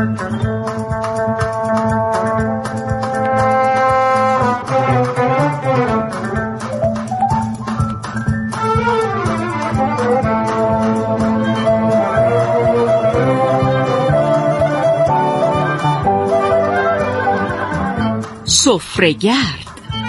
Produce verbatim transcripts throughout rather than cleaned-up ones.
سفره‌گرد.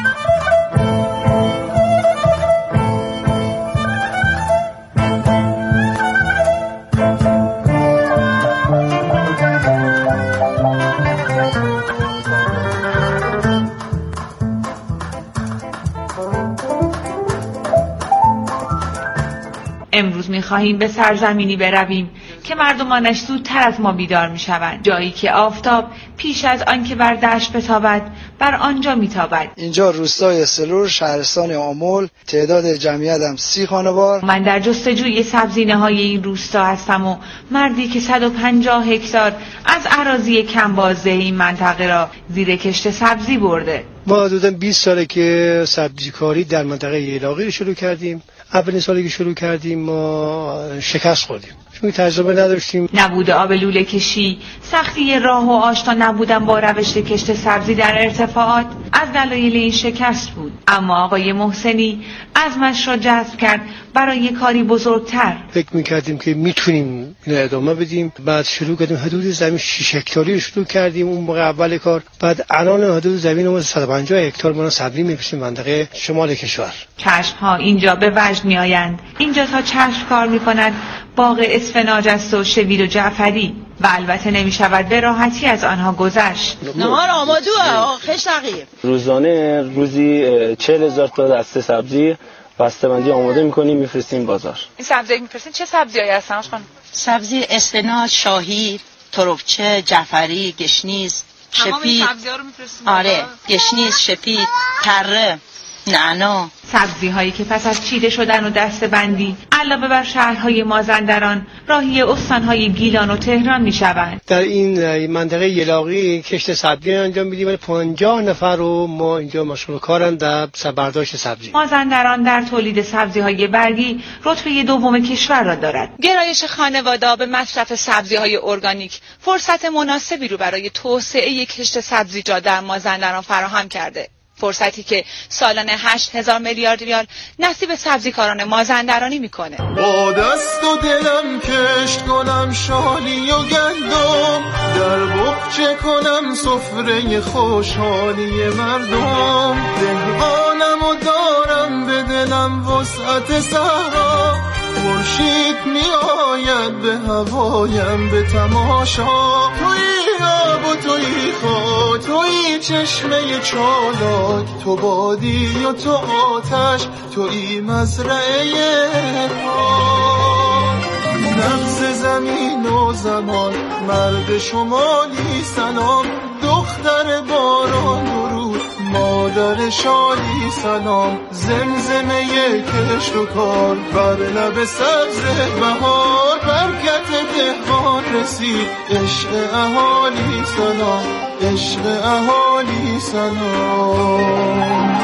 امروز می‌خواهیم به سرزمینی برویم که مردمانش زودتر از ما بیدار می‌شوند، جایی که آفتاب پیش از آن که بر دشت بتابد بر آنجا میتابد. اینجا روستای سلور، شهرستان آمل، تعداد جمعیت هم سی خانوار. من در جستجوی سبزینه‌های این روستا هستم و مردی که صد و پنجاه هکتار از اراضی کم بازده این منطقه را زیر کشت سبزی برده. ما حدوداً بیست ساله که سبزی کاری در منطقه یلاقی رو شروع کردیم. اولین سالی که شروع کردیم ما شکست خوردیم چون تجربه نداشتیم. نبود آب لوله کشی، سختی راه و آشنا نبودن با روش کشت سبزی در ارتفاعات از دلایل این شکست بود. اما آقای محسنی عزمش را جذب کرد برای کاری بزرگتر. فکر می‌کردیم که میتونیم اینو ادامه بدیم. بعد شروع کردیم حدود زمین شش هکتاری رو شروع کردیم اون موقع اول کار. بعد الان حدود زمین ما صد و پنجاه هکتار ما سبزی می‌کشیم منطقه شمال کشور. چشم‌ها اینجا به وجد می‌آیند. اینجا تا چشم کار می‌کند باغ اسفناج است و شوید و جعفری و البته نمی شود به راحتی از آنها گذشت. نهار آمادوه آخه شقیق. روزانه روزی چهل هزار تا دسته سبزی بسته‌بندی آماده می‌کنیم می‌فرستیم بازار. این سبزی که می‌فرستین چه سبزیایی هستن خانم؟ سبزی اسفناج، شاهی، تربچه، جعفری، گشنیز، شپید. تمام این سبزی‌ها رو می‌فرستین؟ آره، گشنیز، شپید، تره، نعنا. سبزی هایی که پس از چیده شدن و دسته بندی علاوه بر شهرهای مازندران راهی استانهای گیلان و تهران می شوند. در این منطقه یلاقی کشت سبزی انجام میدیم ولی پنجاه نفر رو ما اینجا مشغول کارن در برداشت سبزی. مازندران در تولید سبزی های برگی رتبه دوم کشور را دارد. گرایش خانواده به مصرف سبزی های ارگانیک فرصت مناسبی رو برای توسعه کشت سبزیجات در مازندران فراهم کرده. فرصتی که سالانه هشت هزار میلیارد ریال نصیب سبزیکاران مازندرانی میکنه. با دست و دلم کشت کنم شالی و گندم، در بغچه کنم سفره خوشحالی مردم. دهقانم و دارم به دلم وسعت صحرا، خورشید می آید به هوایم به تماشا. توی آب و توی خاک، توی چشمه چالاک، تو بادی و تو آتش، توی مزرعه پاک. نبض زمین و زمان، مرد شمالی سلام، دختر باران درود، مادر شالی سلام. زمزمه کشت و کار بر لب سبز بهار، برکت دهقان رسید، عشق اهالی سلام، عشق اهالی سلام.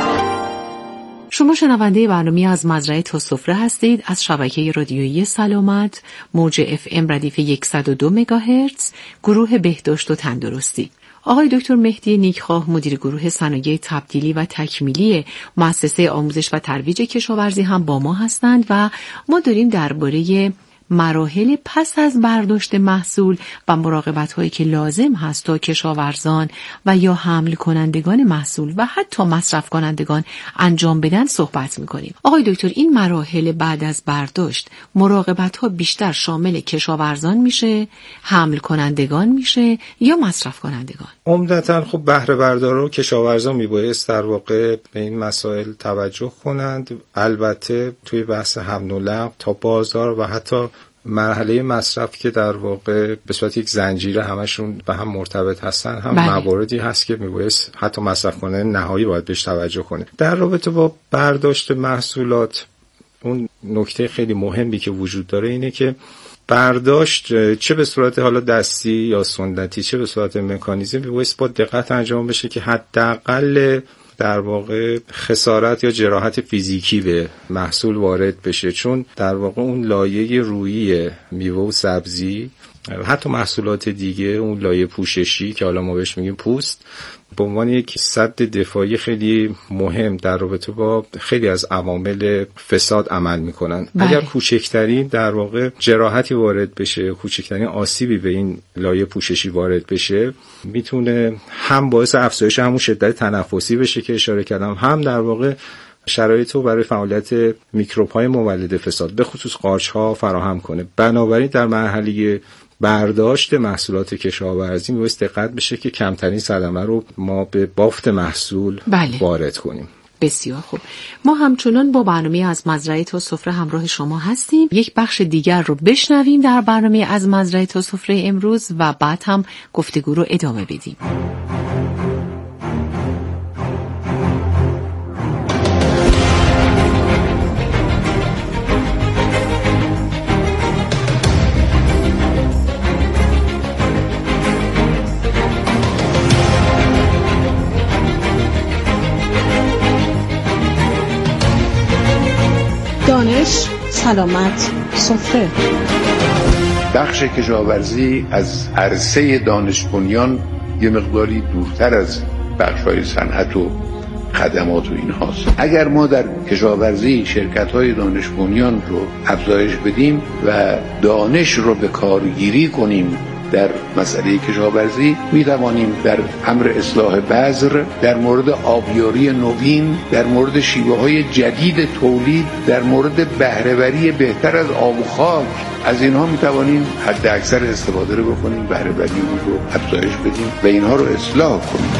شما شنونده برنامه از مزرعه تا سفره هستید از شبکه رادیویی سلامت، موج اف ام ردیف صد و دو مگاهرتز، گروه بهداشت و تندرستی. آقای دکتر مهدی نیکخواه مدیر گروه صنایع تبدیلی و تکمیلی مؤسسه آموزش و ترویج کشاورزی هم با ما هستند و ما داریم درباره مراحل پس از برداشت محصول و مراقبت‌هایی که لازم هست تا کشاورزان و یا حمل کنندگان محصول و حتی مصرف کنندگان انجام بدن صحبت می‌کنیم. آقای دکتر، این مراحل بعد از برداشت مراقبت‌ها بیشتر شامل کشاورزان میشه، حمل کنندگان میشه یا مصرف کنندگان؟ عمدتاً خب بهره بردارا و کشاورزان میبایست در واقع به این مسائل توجه کنند. البته توی بحث حمل و نقل تا بازار و حتی مرحله مصرف که در واقع به صورت یک زنجیره همشون به هم مرتبط هستن، هم بله. مواردی هست که میبایست حتی مصرف کننده نهایی باید بهش توجه کنه. در رابطه با برداشت محصولات اون نکته خیلی مهمی که وجود داره اینه که برداشت چه به صورت حالا دستی یا سنتی چه به صورت مکانیزم میبایست با دقت انجام بشه که حداقل در واقع خسارت یا جراحت فیزیکی به محصول وارد بشه، چون در واقع اون لایه رویی میوه و سبزی حتی محصولات دیگه، اون لایه پوششی که حالا ما بهش میگیم پوست، به عنوان یک سد دفاعی خیلی مهم در رابطه با خیلی از عوامل فساد عمل میکنن. بله. اگر کوچکترین در واقع جراحتی وارد بشه، کوچکترین آسیبی به این لایه پوششی وارد بشه، میتونه هم باعث افزایش همون شدت تنفسی بشه که اشاره کردم، هم در واقع شرایط رو برای فعالیت میکروب‌های مولد فساد به خصوص قارچ‌ها فراهم کنه. بنابراین در مرحله برداشت محصولات کشاورزی می‌باید دقت بشه که کمترین صدمه رو ما به بافت محصول بله. وارد کنیم. بسیار خوب. ما همچنان با برنامه از مزرعه تا سفره همراه شما هستیم. یک بخش دیگر رو بشنویم در برنامه از مزرعه تا سفره امروز و بعد هم گفتگو رو ادامه بدیم. دانش، سلامت، سفره. بخش کشاورزی از عرصه دانش بنیان یه مقداری دورتر از بخش‌های صنعت و خدمات و اینهاست. اگر ما در کشاورزی شرکت‌های دانش بنیان رو افزایش بدیم و دانش رو به کارگیری کنیم در مسئله کشاورزی، می توانیم در امر اصلاح بذر، در مورد آبیاری نوین، در مورد شیوه های جدید تولید، در مورد بهره‌وری بهتر از آب و خاک، از اینها می توانیم حد اکثر استفاده رو بکنیم، بهره‌وری رو افزایش بدیم و اینها رو اصلاح کنیم.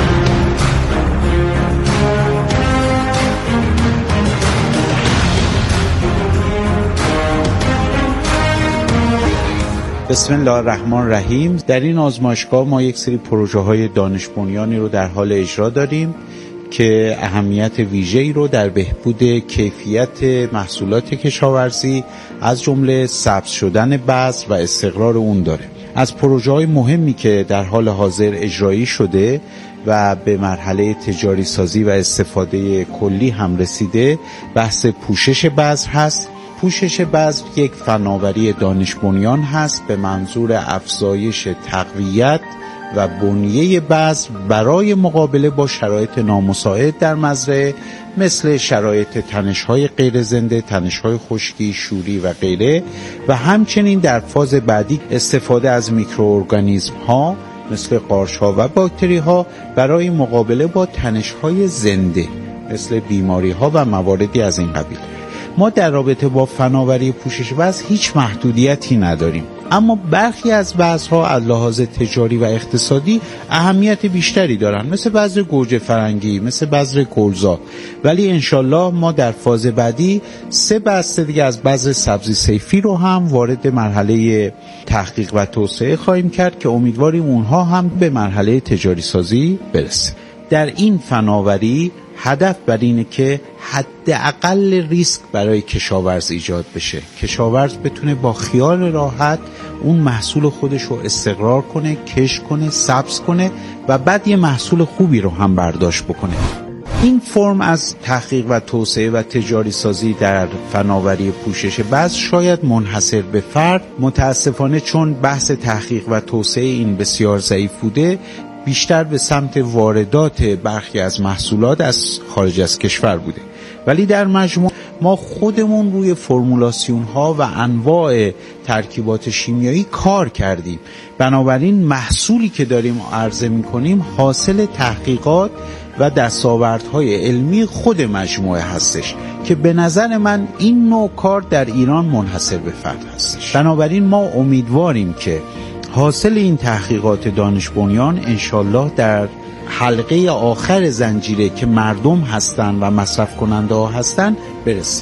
بسم الله الرحمن الرحیم. در این آزمایشگاه ما یک سری پروژه های دانش بنیانی رو در حال اجرا داریم که اهمیت ویژه‌ای رو در بهبود کیفیت محصولات کشاورزی از جمله سبز شدن بذر و استقرار اون داره. از پروژه های مهمی که در حال حاضر اجرایی شده و به مرحله تجاری سازی و استفاده کلی هم رسیده، بحث پوشش بذر هست. پوشش بذر یک فناوری دانش بنیان هست به منظور افزایش تقویت و بنیه بذر برای مقابله با شرایط نامساعد در مزرعه، مثل شرایط تنش‌های غیر زنده، تنش‌های خشکی، شوری و غیره، و همچنین در فاز بعدی استفاده از میکروارگانیسم‌ها مثل قارچ‌ها و باکتری‌ها برای مقابله با تنش‌های زنده مثل بیماری‌ها و مواردی از این قبیل. ما در رابطه با فناوری پوشش بذر هیچ محدودیتی نداریم، اما برخی از بذرها از لحاظ تجاری و اقتصادی اهمیت بیشتری دارن، مثل بذر گوجه فرنگی، مثل بذر گلزا. ولی انشالله ما در فاز بعدی سه بسته دیگه از بذر سبزی صیفی رو هم وارد مرحله تحقیق و توسعه خواهیم کرد که امیدواریم اونها هم به مرحله تجاری سازی برسه. در این فناوری هدف بر اینه که حداقل ریسک برای کشاورز ایجاد بشه، کشاورز بتونه با خیال راحت اون محصول خودش رو استقرار کنه، کش کنه، سبز کنه و بعد یه محصول خوبی رو هم برداشت بکنه. این فرم از تحقیق و توسعه و تجاری سازی در فناوری پوشش بذر شاید منحصر به فرد، متاسفانه چون بحث تحقیق و توسعه این بسیار ضعیف بوده، بیشتر به سمت واردات برخی از محصولات از خارج از کشور بوده. ولی در مجموع ما خودمون روی فرمولاسیون ها و انواع ترکیبات شیمیایی کار کردیم. بنابراین محصولی که داریم عرضه می کنیم حاصل تحقیقات و دستاوردهای علمی خود مجموعه هستش که به نظر من این نوع کار در ایران منحصر به فرد هستش. بنابراین ما امیدواریم که حاصل این تحقیقات دانش بنیان انشالله در حلقه آخر زنجیره که مردم هستن و مصرف کننده ها هستن برسه.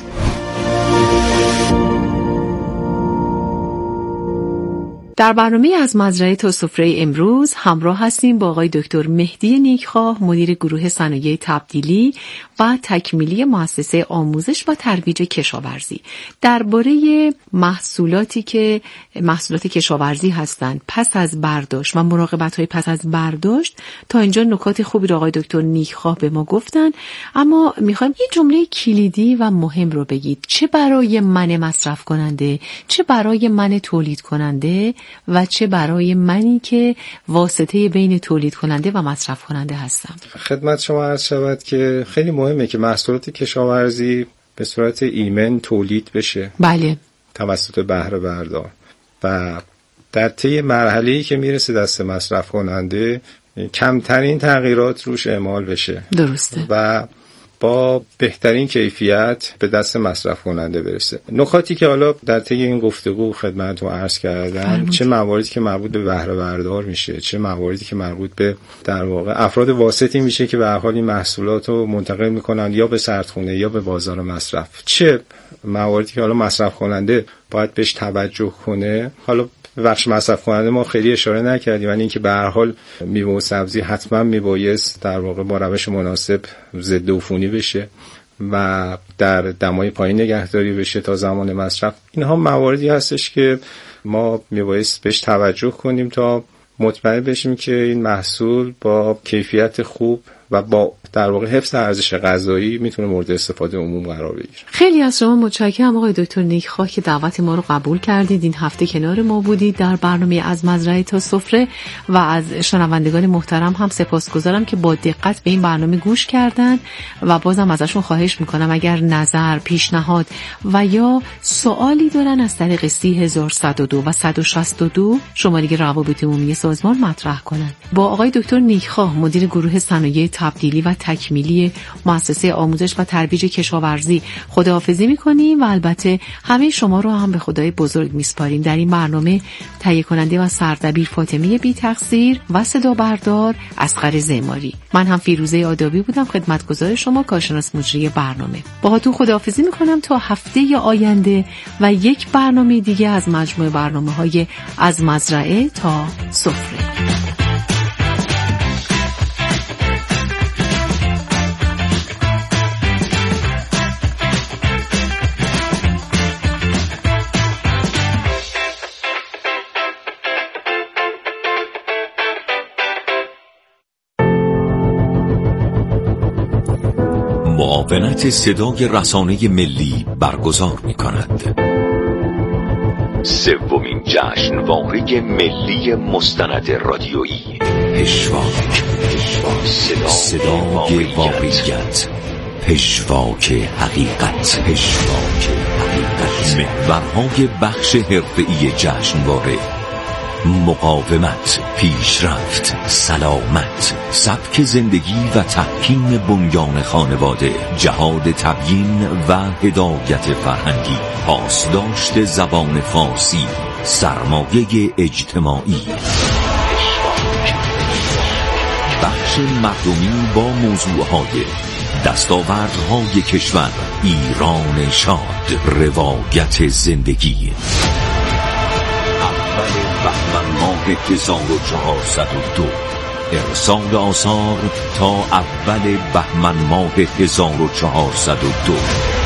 در برنامه از مزرعه تا سفره امروز همراه هستیم با آقای دکتر مهدی نیکخواه، مدیر گروه صنایع تبدیلی و تکمیلی مؤسسه آموزش و ترویج کشاورزی، درباره محصولاتی که محصولات کشاورزی هستند پس از برداشت و مراقبت‌های پس از برداشت. تا اینجا نکات خوبی رو آقای دکتر نیکخواه به ما گفتن، اما میخوایم یه جمله کلیدی و مهم رو بگید، چه برای من مصرف کننده، چه برای من تولید کننده و چه برای منی که واسطه بین تولید کننده و مصرف کننده هستم. خدمت شما عرض شود که خیلی مهمه که محصولات کشاورزی به صورت ایمن تولید بشه. بله. توسط بهره بردار و در طی مرحله‌ای که میرسه دست مصرف کننده کمترین تغییرات روش اعمال بشه. درسته. و با بهترین کیفیت به دست مصرف کننده برسه. نکاتی که حالا در طی این گفتگو خدمتتون عرض کردم، چه مواردی که مربوط به بهره بردار میشه، چه مواردی که مربوط به در واقع افراد واسطی میشه که به هر حال این محصولات رو منتقل میکنن یا به سردخونه یا به بازار مصرف، چه مواردی که حالا مصرف کننده باید بهش توجه کنه. حالا بخش مصرف کننده ما خیلی اشاره نکردیم، یعنی اینکه به هر حال میوه و سبزی حتما میبایست در واقع با روش مناسب ضد عفونی بشه و در دمای پایین نگهداری بشه تا زمان مصرف. اینها مواردی هستش که ما میبایست بهش توجه کنیم تا مطمئن بشیم که این محصول با کیفیت خوب و با در واقع حفظ ارزش غذایی میتونه مورد استفاده عموم قرار بگیره. خیلی از شما متشکرم آقای دکتر نیکخواه که دعوت ما رو قبول کردید، این هفته کنار ما بودید در برنامه از مزرعه تا سفره و از شنوندگان محترم هم سپاسگزارم که با دقت به این برنامه گوش کردن و بازم ازشون خواهش میکنم اگر نظر، پیشنهاد و یا سوالی دارن از طریق سی هزار و صد و دو و صد و شصت و دو شماره روابط عمومی سازمان مطرح کنن. با آقای دکتر نیکخواه مدیر گروه صنایع تبدیلی و تکمیلی مؤسسه آموزش و ترویج کشاورزی خداحافظی می‌کنیم و البته همه شما رو هم به خدای بزرگ میسپاریم. در این برنامه تهیه کننده و سردبیر فاطمه بی تقصیر و صدا بردار اصغر زماری. من هم فیروزه آدابی بودم خدمتگزار شما کارشناس مجری برنامه. باهاتون خداحافظی می‌کنم تا هفته آینده و یک برنامه دیگه از مجموعه برنامه‌های از مزرعه تا سفره. معاونت صدای رسانه ملی برگزار می کند. سومین جشنواره ملی مستند رادیویی پژواک، صدا صدای واقعیت، پژواک حقیقت، پژواک حقیقت. محورهای بخش حرفه‌ای جشنواره: مقاومت، پیشرفت، سلامت، سبک زندگی و تحکیم بنیان خانواده، جهاد تبیین و هدایت فرهنگی، پاسداشت زبان فارسی، سرمایه اجتماعی. بخش مردمی با موضوعهای دستاوردهای کشور، ایران شاد، روایت زندگی. بهمن ماه هزار و چهارصد و دو، ارسال آثار تا اول بهمن ماه هزار و چهارصد و دو.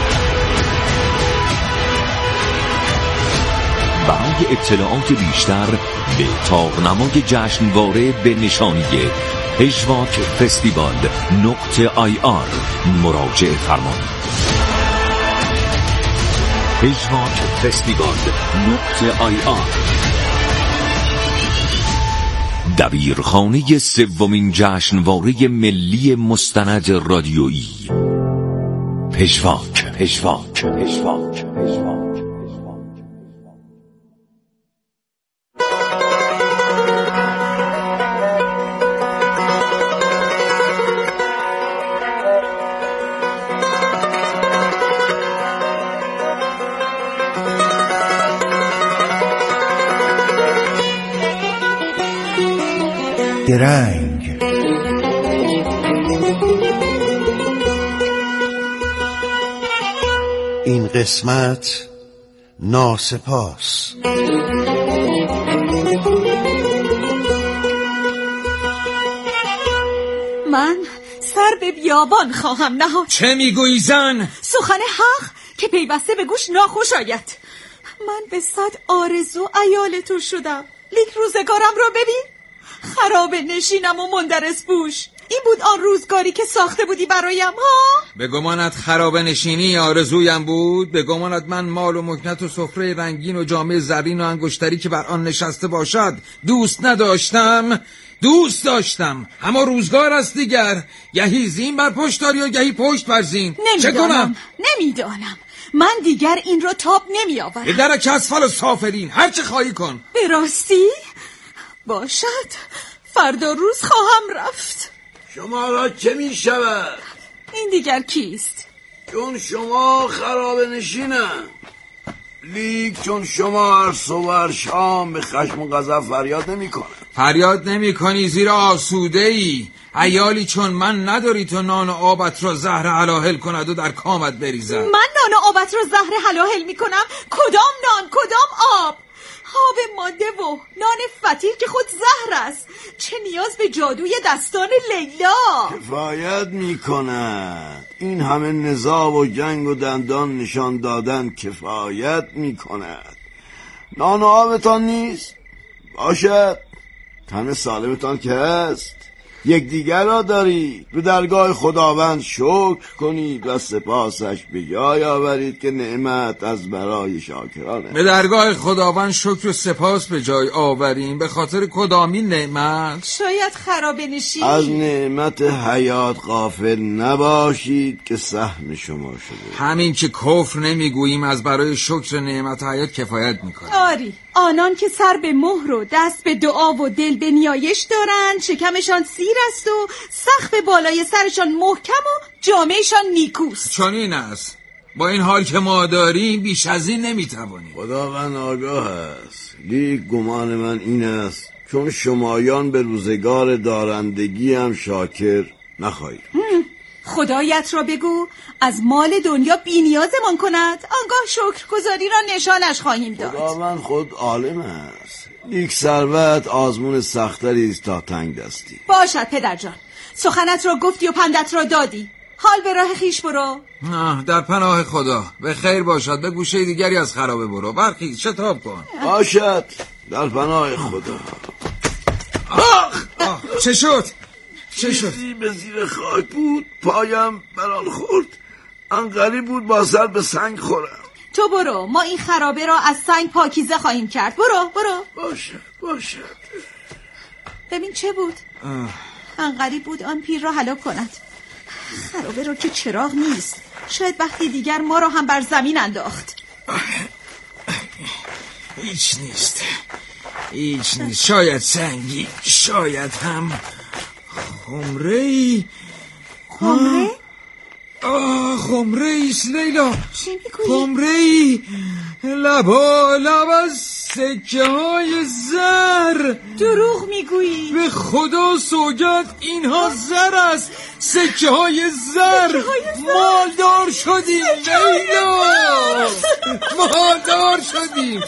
برای اطلاعات بیشتر به تاقنمای جشنواره به نشانی پژواک فستیوال نقطه آی آر مراجعه فرمایید. پژواک فستیوال نقطه آی آر، دبیرخانه سومین جشنواره ملی مستند رادیویی پژواک. پژواک پژواک پژواک. درنگ این قسمت ناسپاس. من سر به بیابان خواهم نهاد. چه میگویی زن؟ سخن حق که پیوسته به گوش ناخوش آید. من به صد آرزو عیال تو شدم، لیک روزگارم رو ببین. خراب نشینم و مندرس بوش، این بود آن روزگاری که ساخته بودی برایم ها؟ به گمانت خرابه نشینی آرزویم بود؟ به گمانت من مال و مکنت و سفره رنگین و جامه زرین و انگشتری که بر آن نشسته باشد دوست نداشتم؟ دوست داشتم، اما روزگار است دیگر. گهی زین بر پشت داری و گهی پشت بر زین. چه کنم؟ نمیدانم. من دیگر این رو تاب نمی آورم. به درک اسفل و سافلین، هر چه خواهی کن. به راستی؟ باشد، فردا روز خواهم رفت. شما را چه می شود؟ این دیگر کیست؟ چون شما خرابه نشینم، لیک چون شما هر صبح و هر شام به خشم و غضب فریاد نمی کنم. فریاد نمی کنی زیرا آسوده ای. عیالی چون من نداری تو نان و آبت را زهر حلاهل کند و در کامت بریزد. من نان و آبت را زهر حلاهل می کنم؟ کدام نان کدام آب؟ آب ماده و نان فطیر که خود زهر است. چه نیاز به جادوی دستان لیلا؟ کفایت می کند. این همه نزاع و جنگ و دندان نشان دادن کفایت می کند. نان و آبتان نیست؟ باشد، تن سالمتان که هست. یک دیگر را دارید. به درگاه خداوند شکر کنید و سپاسش به جای آورید که نعمت از برای شاکرانه. به درگاه خداوند شکر و سپاس به جای آوریم به خاطر کدامین نعمت؟ شاید خرابه نشین. از نعمت حیات غافل نباشید که سهم شما شده. همین که کفر نمیگوییم از برای شکر نعمت حیات کفایت میکنیم. آری، آنان که سر به مهر و دست به دعا و دل به نیایش دارند شکمشان سیر است و سقف بالای سرشان محکم و جامهشان نیکوست. چون این است. با این حال که ما داریم بیش از این نمیتوانیم. خداوند آگاه است، لیک گمان من این است چون شمایان به روزگار دارندگی هم شاکر نخواهید. خدایت را بگو از مال دنیا بی نیازمان کند، آنگاه شکرگزاری را نشانش خواهیم داد. خداوند خود عالم است، لیک ثروت آزمون سختری است تا تنگ دستی. باشد پدر جان، سخنت را گفتی و پندت را دادی. حال به راه خیش برو. آه، در پناه خدا. به خیر باشد. به گوشه دیگری از خرابه برو. برخیز شتاب کن. باشد، در پناه خدا. آخ آه. چه شد؟ چه شد؟ چیزی به زیر خاک بود، پایم بران خورد. انقدری بود با سر به سنگ خورم. تو برو، ما این خرابه را از سنگ پاکیزه خواهیم کرد. برو برو. باشد باشد. ببین چه بود؟ انقدری بود آن پیر را هلاک کند. خرابه را که چراغ نیست، شاید وقتی دیگر ما را هم بر زمین انداخت. هیچ نیست، هیچ نیست. شاید سنگی، شاید هم خمره‌ای. خمره؟ آه خمره ایست لیلا. چی میگویی؟ خمره ای لبا لب از سکه های زر. دروغ میگویی؟ به خدا سوگند اینها زر است. سکه های زر. مالدار شدیم لیلا، مالدار شدیم.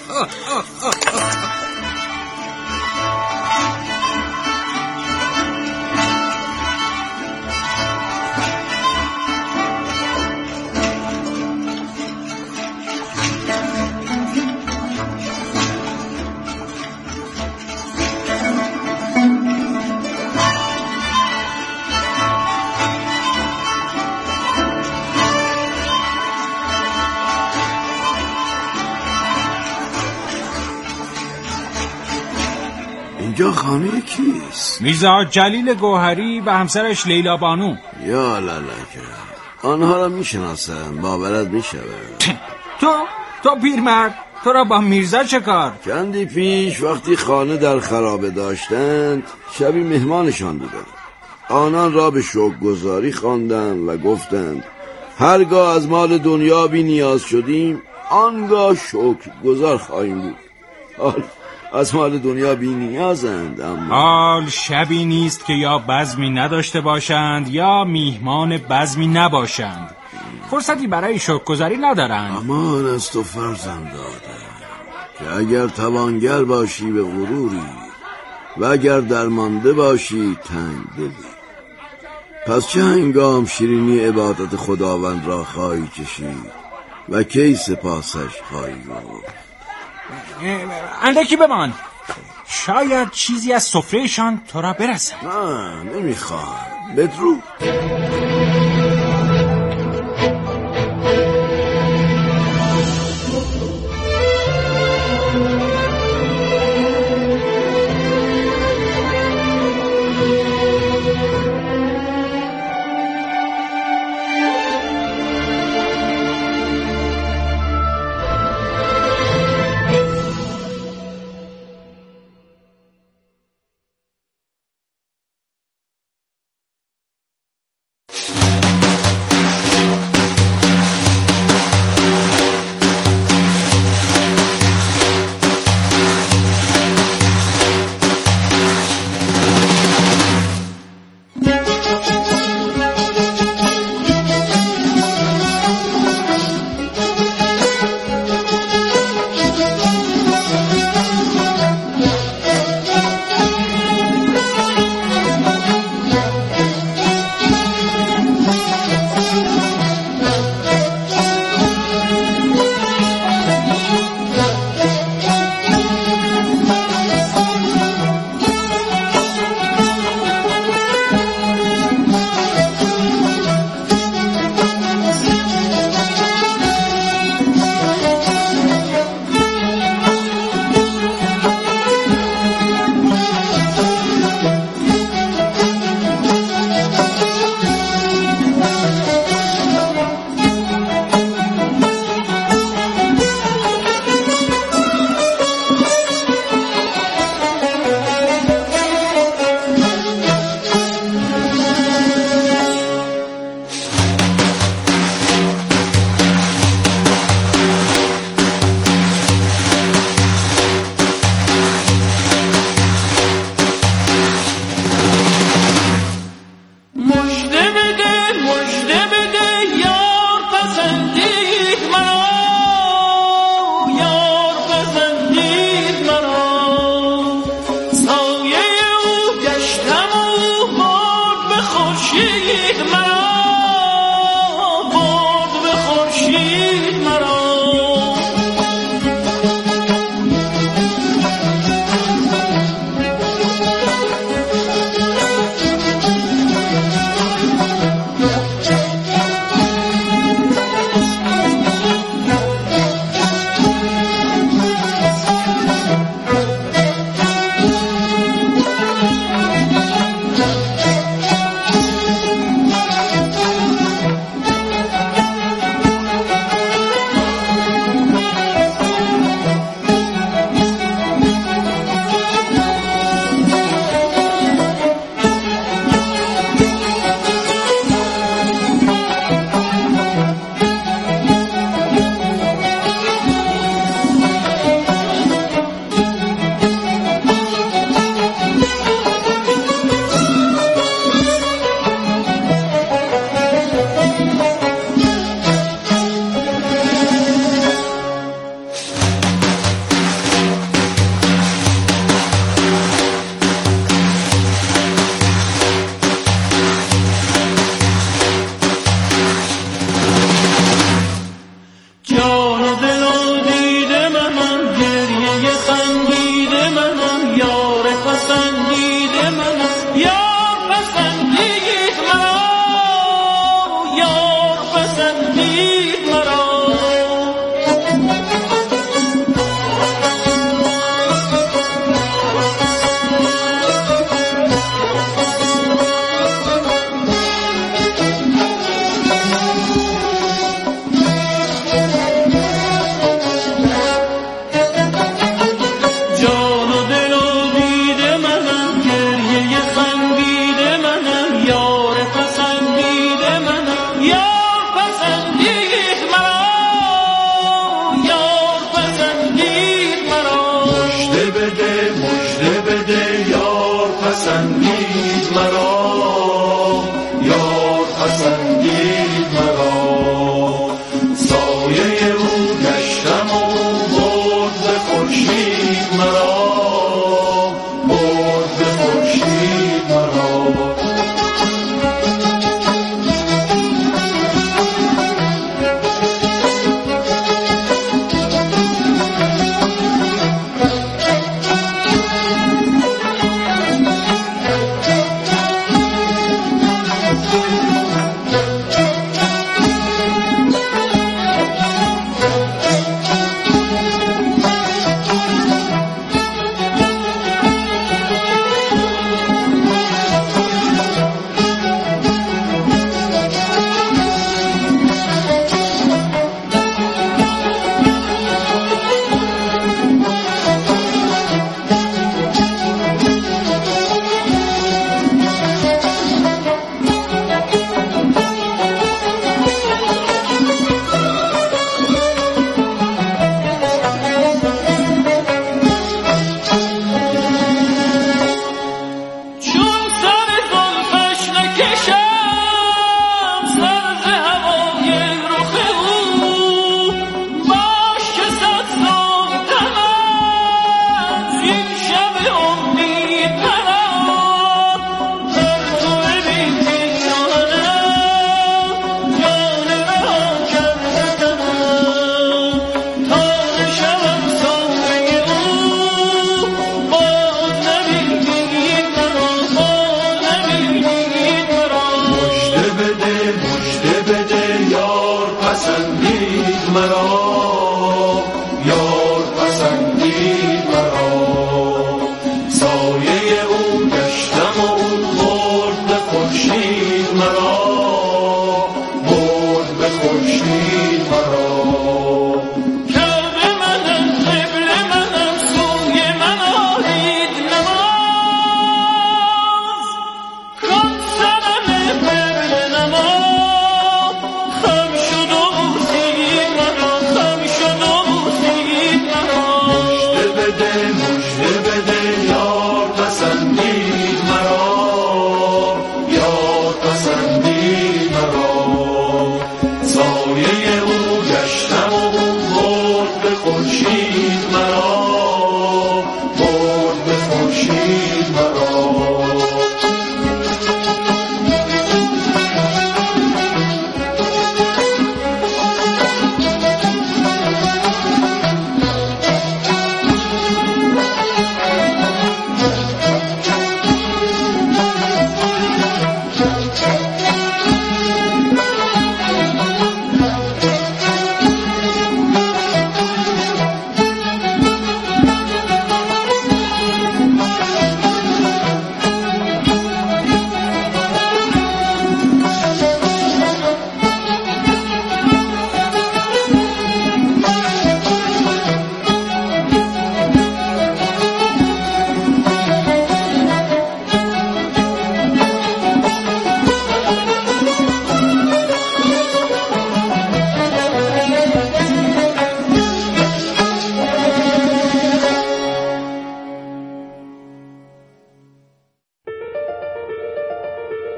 اینجا خانه کیست؟ میرزا جلیل گوهری و همسرش لیلا بانو. یا لالکه، آنها را میشناسم، باورت میشود. تو تو پیرمرد، تو را با میرزا چه کار؟ چندی پیش وقتی خانه در خرابه داشتند شبی مهمانشان بودند. آنان را به شکرگزاری خواندند و گفتند هرگاه از مال دنیا بی نیاز شدیم آنگاه شکرگزار خواهیم بود. حال از مال دنیا بی نیازند، اما حال شبی نیست که یا بزمی نداشته باشند یا میهمان بزمی نباشند. فرصتی برای شکرگزاری ندارند. امان از تو فرزنداده که اگر توانگر باشی به غروری و اگر درمانده باشی تنگ دلی. پس چه هنگام شیرینی عبادت خداوند را خواهی کشید و کی سپاسش خواهی گفت؟ اندکی بمان. شاید چیزی از سفرهشان تو را برسد. نه نمیخوام. بدرود.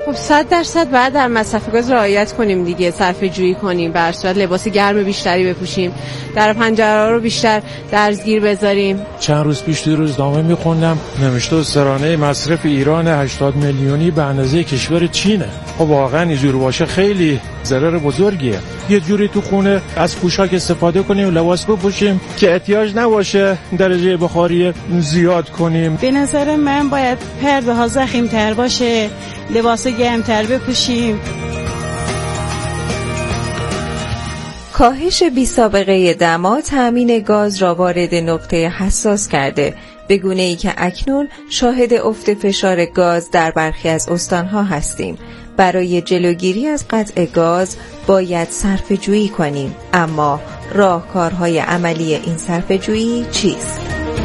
خب صد درصد باید در مصرف گاز رعایت کنیم دیگه، صرفه جویی کنیم، به هر صورت لباس گرم بیشتری بپوشیم، در پنجره رو بیشتر درزگیر بذاریم. چند روز پیش توی روزنامه میخوندم نوشته سرانه مصرف ایران هشتاد میلیونی به اندازه کشور چینه. خب واقعا اینجور باشه خیلی ضرر بزرگیه. یه جوری تو خونه از پوشاک استفاده کنیم، لباس بپوشیم که احتیاج نباشه درجه بخاری زیاد کنیم. به نظر من باید پرده ها ضخیم‌تر باشه، لباس گرم‌تر بپوشیم. کاهش بی سابقه دما تأمین گاز را وارد نقطه حساس کرده، به گونه‌ای که اکنون شاهد افت فشار گاز در برخی از استانها هستیم. برای جلوگیری از قطع گاز باید صرفه‌جویی کنیم، اما راهکارهای عملی این صرفه‌جویی چیست؟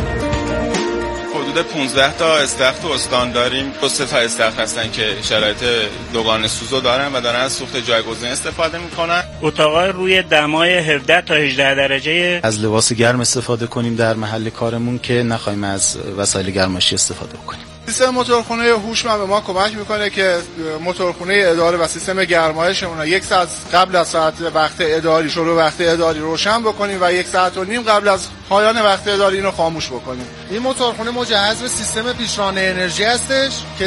حدود پانزده تا استخر تو استان داریم. دو سه تا استخر هستن که شرایط دوگانه سوزو دارن و دارن از سوخت جایگزین استفاده میکنن. اتاقای روی دمای هفده تا هجده درجه. از لباس گرم استفاده کنیم در محل کارمون که نخوایم از وسایل گرمایشی استفاده کنیم. سیستم موتورخونه هوشمند به ما کمک میکنه که موتورخونه اداره و سیستم گرمایشمون رو یک ساعت قبل از ساعت وقت اداری شروع وقت اداری روشن بکنیم و یک ساعت و نیم قبل از پایان وقت اداری اینو خاموش بکنیم. این موتورخونه مجهز به سیستم پیشران انرژی هستش که